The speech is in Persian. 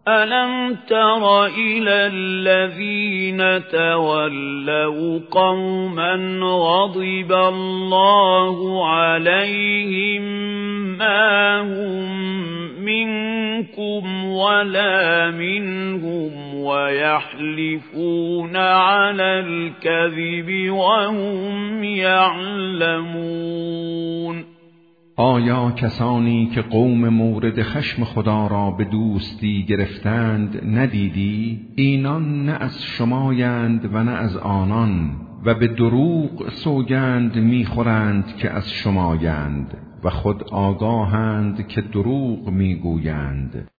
أَلَمْ تَرَ إِلَى الَّذِينَ تَوَلَّوْا قَوْمًا غَضِبَ اللَّهُ عَلَيْهِمْ مَا هُمْ مِنكُمْ وَلَا مِنْهُمْ وَيَحْلِفُونَ عَلَى الْكَذِبِ وَهُمْ يَعْلَمُونَ. آیا کسانی که قوم مورد خشم خدا را به دوستی گرفتند ندیدی؟ اینان نه از شمایند و نه از آنان و به دروغ سوگند میخورند که از شمایند و خود آگاهند که دروغ میگویند.